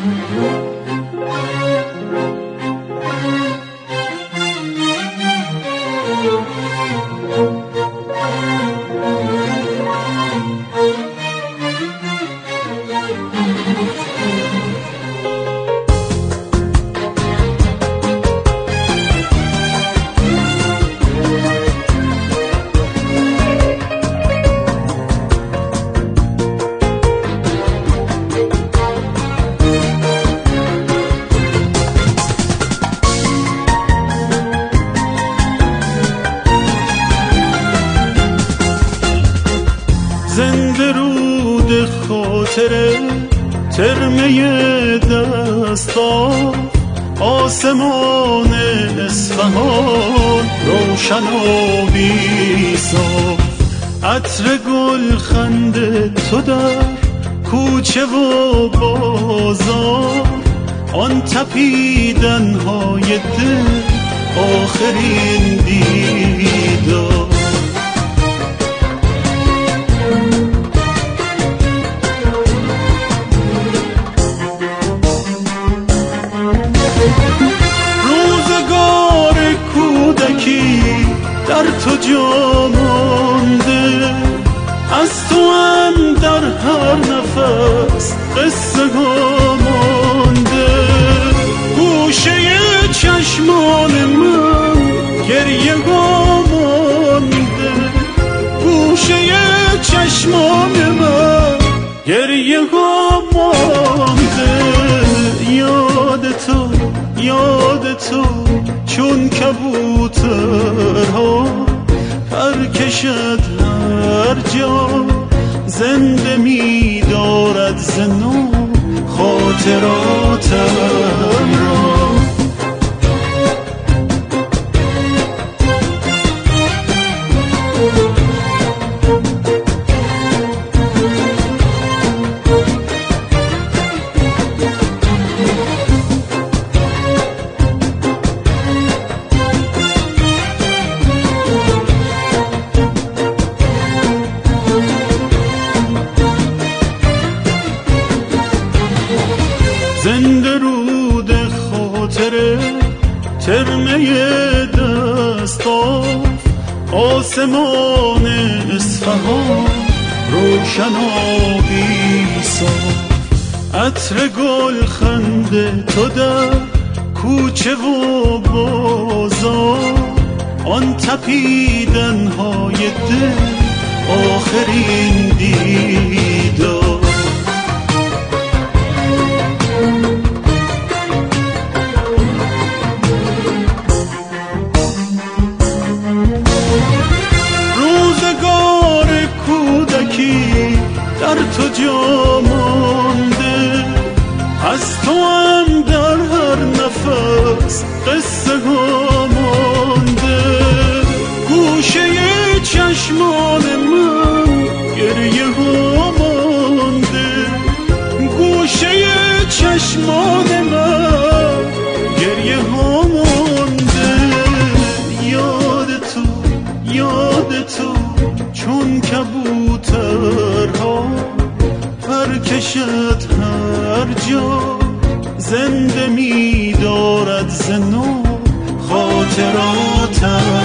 زنده رود خاطره ترمه دستا، آسمان اصفهان روشن و بی صاف، عطر گل خنده تو در کوچه و بازار، آن تپیدن های دل آخرین دیدار. روزگار کودکی در تو جا مانده، از تو هم در هر نفس قصه ها مانده، گوشه چشمان من گریه ها مانده، گوشه چشمان من گریه ها مانده. یاد تو چون کبوترها پر کشد هر جا، زنده می دارد ز نو خاطراتم را. زنده رود خاطره ترمه دستاف، آسمان اصفهان روشن و بی صاف، عطر گل خنده تو در کوچه و بازار، آن تپیدن های دل آخرین دیدار. روزگار کودکی در تو جا مانده، از تو هم در هر نفس قصه ها مانده، گوشه چشمان من گریه ها مانده، گوشه چشمان من گریه ها مانده. یاد تو چون کبوترها پر کشد هر جا، زنده می دارد ز نو خاطراتم.